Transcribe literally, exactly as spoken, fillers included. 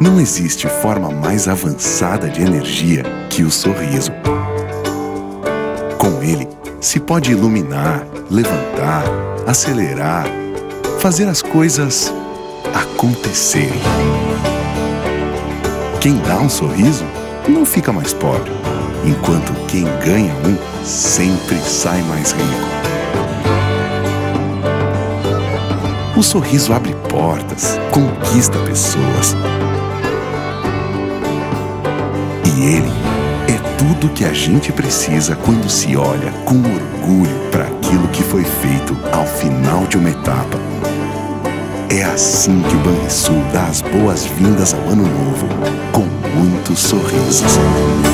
Não existe forma mais avançada de energia que o sorriso. Com ele, se pode iluminar, levantar, acelerar, fazer as coisas acontecerem. Quem dá um sorriso não fica mais pobre, enquanto quem ganha um sempre sai mais rico. O sorriso abre portas, conquista pessoas. E ele é tudo que a gente precisa quando se olha com orgulho para aquilo que foi feito ao final de uma etapa. É assim que o Banrisul dá as boas-vindas ao Ano Novo, com muitos sorrisos.